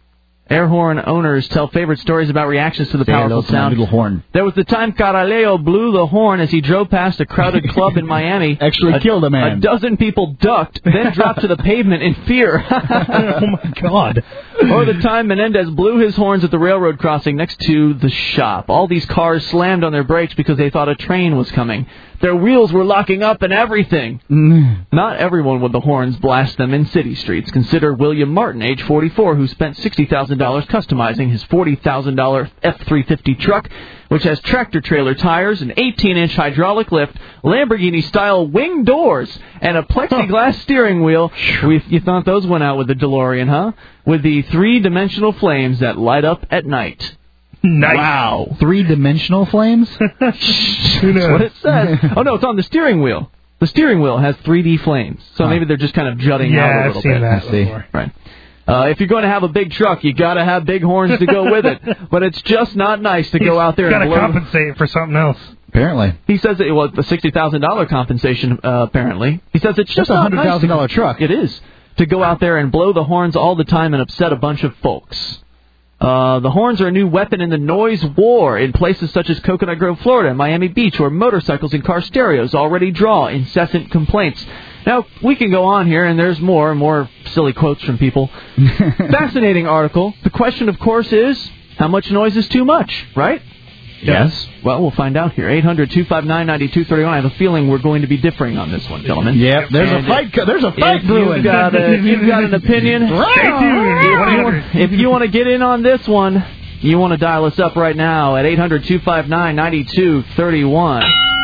Air horn owners tell favorite stories about reactions to the Say powerful sound. Little horn. There was the time Caraleo blew the horn as he drove past a crowded club in Miami. Actually a, killed a man. A dozen people ducked, then dropped to the pavement in fear. Oh, my God. Or the time Menendez blew his horns at the railroad crossing next to the shop. All these cars slammed on their brakes because they thought a train was coming. Their wheels were locking up and everything. Mm. Not everyone with the horns blast them in city streets. Consider William Martin, age forty-four, who spent sixty thousand dollars customizing his forty thousand dollars F three fifty truck, which has tractor-trailer tires, an eighteen-inch hydraulic lift, Lamborghini-style wing doors, and a plexiglass steering wheel. We, you thought those went out with the DeLorean, huh? With the three-dimensional flames that light up at night. Nice. Wow. Three-dimensional flames? That's what it says. Oh, no, it's on the steering wheel. The steering wheel has three D flames, so huh. maybe they're just kind of jutting yeah, out a I've little seen bit. That I see. Before. Right. Uh, if you're going to have a big truck, you got to have big horns to go with it. But it's just not nice to He's go out there and blow. Got to compensate for something else. Apparently. He says it was a sixty thousand dollars compensation, uh, apparently. He says it's just a one hundred thousand dollars nice truck. It is. To go out there and blow the horns all the time and upset a bunch of folks. Uh, the horns are a new weapon in the noise war in places such as Coconut Grove, Florida, and Miami Beach, where motorcycles and car stereos already draw incessant complaints. Now, we can go on here, and there's more and more silly quotes from people. Fascinating article. The question, of course, is, how much noise is too much, right? Yes. Well, we'll find out here. eight hundred two five nine nine two three one. I have a feeling we're going to be differing on this one, gentlemen. Yep. There's And a fight. co- There's a fight If brewing. you've got, a, if you've got an opinion, if you want to get in on this one, you want to dial us up right now at eight hundred two five nine nine two three one.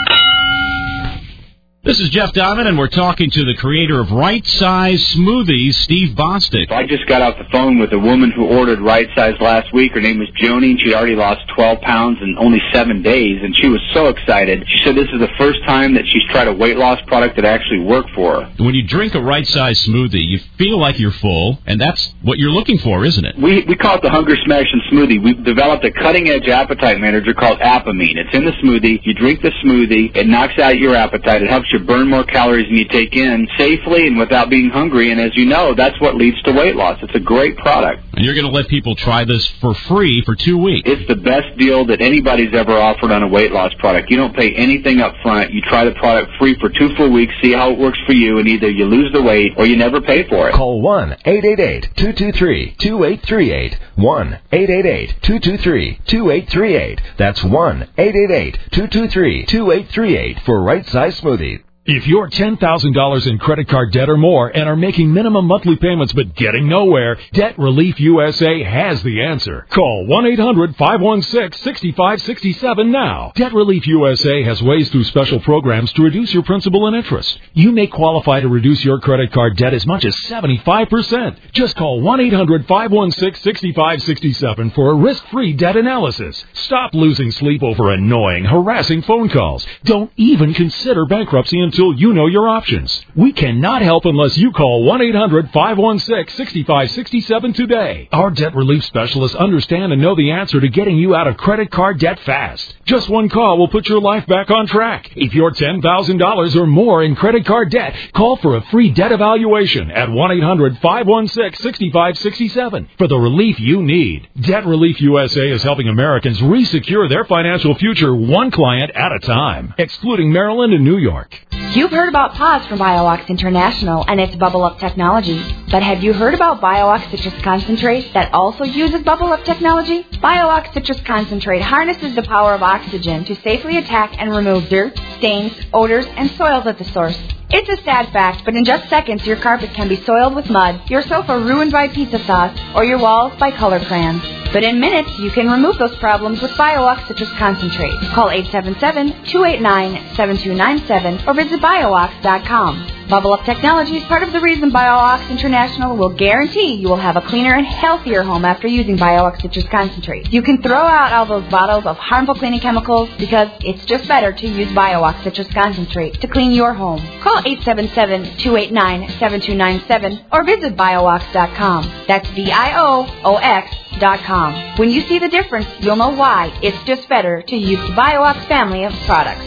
This is Jeff Diamond, and we're talking to the creator of Right Size Smoothies, Steve Bostic. I just got off the phone with a woman who ordered Right Size last week. Her name was Joni, and she'd already lost twelve pounds in only seven days, and she was so excited. She said this is the first time that she's tried a weight loss product that actually worked for her. When you drink a Right Size smoothie, you feel like you're full, and that's what you're looking for, isn't it? We we call it the Hunger Smashing Smoothie. We've developed a cutting-edge appetite manager called Apamine. It's in the smoothie. You drink the smoothie. It knocks out your appetite. It helps you burn more calories than you take in safely and without being hungry. And as you know, that's what leads to weight loss. It's a great product. And you're going to let people try this for free for two weeks. It's the best deal that anybody's ever offered on a weight loss product. You don't pay anything up front. You try the product free for two full weeks, see how it works for you, and either you lose the weight or you never pay for it. Call one eight eight eight two two three two eight three eight. one eight eight eight two two three two eight three eight. That's one eight eight eight two two three two eight three eight for Right Size Smoothie. If you're ten thousand dollars in credit card debt or more and are making minimum monthly payments but getting nowhere, Debt Relief U S A has the answer. Call one eight hundred five one six six five six seven now. Debt Relief U S A has ways through special programs to reduce your principal and interest. You may qualify to reduce your credit card debt as much as seventy-five percent. Just call one eight hundred five one six six five six seven for a risk-free debt analysis. Stop losing sleep over annoying, harassing phone calls. Don't even consider bankruptcy until you know your options. We cannot help unless you call one eight hundred five one six six five six seven today. Our debt relief specialists understand and know the answer to getting you out of credit card debt fast. Just one call will put your life back on track. If you're ten thousand dollars or more in credit card debt, call for a free debt evaluation at one eight hundred five one six six five six seven for the relief you need. Debt Relief U S A is helping Americans re-secure their financial future one client at a time, excluding Maryland and New York. You've heard about P A W S from BioOx International and its Bubble Up technology. But have you heard about BioOx Citrus Concentrate that also uses Bubble Up technology? BioOx Citrus Concentrate harnesses the power of oxygen to safely attack and remove dirt, stains, odors, and soils at the source. It's a sad fact, but in just seconds, your carpet can be soiled with mud, your sofa ruined by pizza sauce, or your walls by color crayons. But in minutes, you can remove those problems with BioOx Citrus Concentrate. Call eight seven seven, two eight nine, seven two nine seven or visit biox dot com. Bubble Up Technology is part of the reason BioOx International will guarantee you will have a cleaner and healthier home after using BioOx Citrus Concentrate. You can throw out all those bottles of harmful cleaning chemicals because it's just better to use BioOx Citrus Concentrate to clean your home. Call eight seven seven, two eight nine, seven two nine seven or visit biox dot com. That's B I O O X dot com. When you see the difference, you'll know why it's just better to use the BioOx family of products.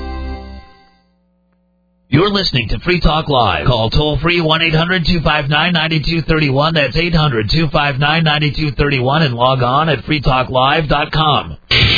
You're listening to Free Talk Live. Call toll-free one eight hundred two five nine nine two three one. That's eight hundred two five nine nine two three one and log on at free talk live dot com.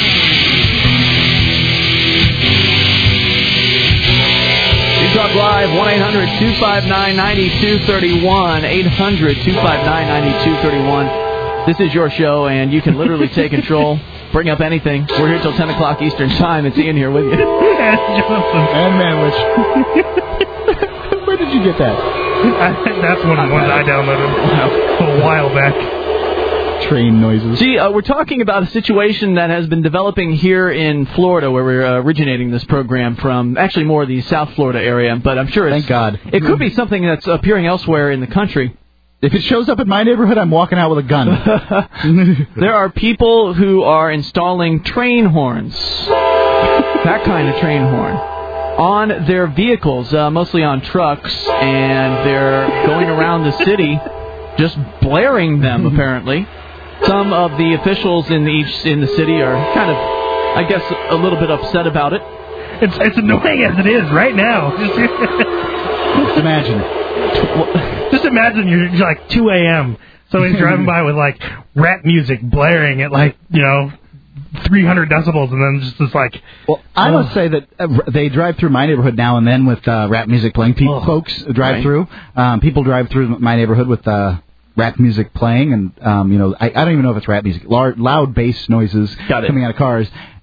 Free Talk Live, one eight hundred two five nine nine two three one, eight hundred two five nine nine two three one. This is your show, and you can literally take control. Bring up anything. We're here till ten o'clock Eastern Time. It's Ian here with you. And Manwich. Where did you get that? I, that's one of the ones I downloaded a while back. Train noises. See, uh, we're talking about a situation that has been developing here in Florida, where we're uh, originating this program from. Actually, more the South Florida area, but I'm sure it's... Thank God. It could be something that's appearing elsewhere in the country. If it shows up in my neighborhood, I'm walking out with a gun. There are people who are installing train horns, that kind of train horn, on their vehicles, uh, mostly on trucks, and they're going around the city just blaring them, apparently. Some of the officials in the, each, in the city are kind of, I guess, a little bit upset about it. It's, it's annoying as it is right now. Just imagine. Just imagine you're like two a.m. Somebody's driving by with like rap music blaring at like, you know, three hundred decibels, and then just this like... Well, I must say that uh, they drive through my neighborhood now and then with uh, rap music playing. People, oh, folks drive right. through. Um, people drive through my neighborhood with uh, rap music playing, and, um, you know, I, I don't even know if it's rap music. Loud, loud bass noises coming out of cars.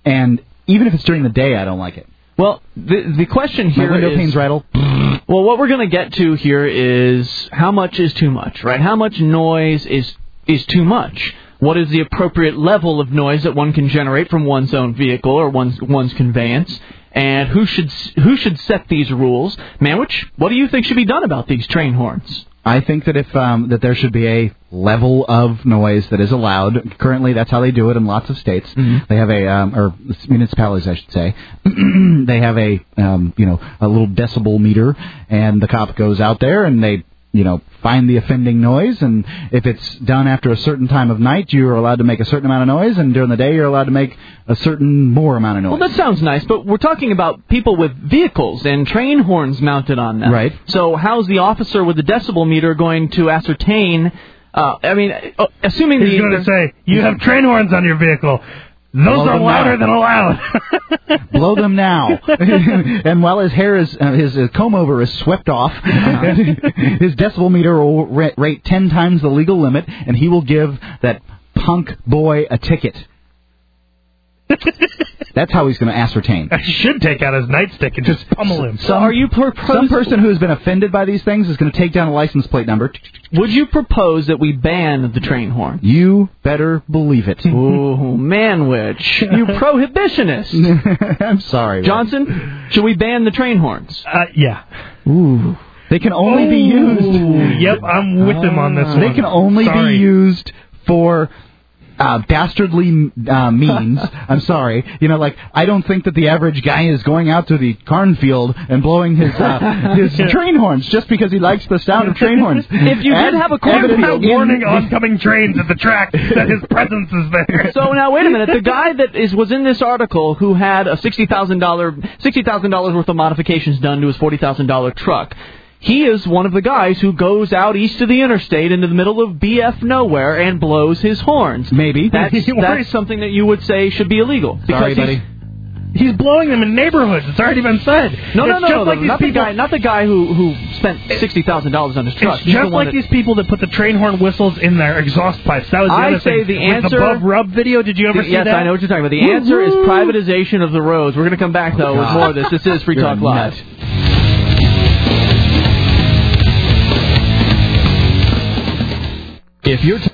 and even if it's during the day, I don't like it. Well, the the question here My window is... panes rattle. Well, what we're going to get to here is how much is too much, right? How much noise is is too much? What is the appropriate level of noise that one can generate from one's own vehicle or one's one's conveyance? And who should who should set these rules? Manwich, what do you think should be done about these train horns? I think that if um, that there should be a level of noise that is allowed. Currently, that's how they do it in lots of states. Mm-hmm. They have a um, or municipalities, I should say. They have a um, you know a little decibel meter, and the cop goes out there and they you know find the offending noise. And if it's done after a certain time of night, you are allowed to make a certain amount of noise, and during the day, you're allowed to make a certain more amount of noise. Well, that sounds nice, but we're talking about people with vehicles and train horns mounted on them. Right. So how's the officer with the decibel meter going to ascertain? Uh, I mean, uh, assuming he's the, going to say you have train horns on your vehicle. Those Blow are louder now. than allowed. Blow them now. And while his hair is, uh, his uh, comb over is swept off, his decibel meter will rate, rate ten times the legal limit, and he will give that punk boy a ticket. That's how he's going to ascertain. I should take out his nightstick and just pummel him. Some, are you proposing... some person who has been offended by these things is going to take down a license plate number. Would you propose that we ban the train horn? You better believe it. Ooh, Manwich, you prohibitionist. I'm sorry. Johnson, should we ban the train horns? Uh, yeah. Ooh. They can only Ooh. be used... Yep, I'm with him on this one. They can only sorry. be used for... Uh, dastardly uh, means. I'm sorry. You know, like, I don't think that the average guy is going out to the cornfield and blowing his uh, his train horns just because he likes the sound of train horns. If you and, did have a cornfield... warning oncoming trains at the track that his presence is there. So now, wait a minute. The guy that is was in this article who had a sixty thousand dollars sixty thousand dollars worth of modifications done to his forty thousand dollars truck, he is one of the guys who goes out east of the interstate into the middle of B F nowhere and blows his horns. Maybe. That's, that's something that you would say should be illegal. Sorry, buddy. He's blowing them in neighborhoods. It's already been said. No, no, it's no, just no, like no these not, people, the guy, not the guy who, who spent sixty thousand dollars on his truck. It's He's just the one like that, these people that put the train horn whistles in their exhaust pipes. That was the I other say thing. the With answer... the Bub Rub video, did you ever the, see yes, that? Yes, I know what you're talking about. The answer is privatization of the roads. We're going to come back, though, with more of this. This is Free You're Talk Live. If you're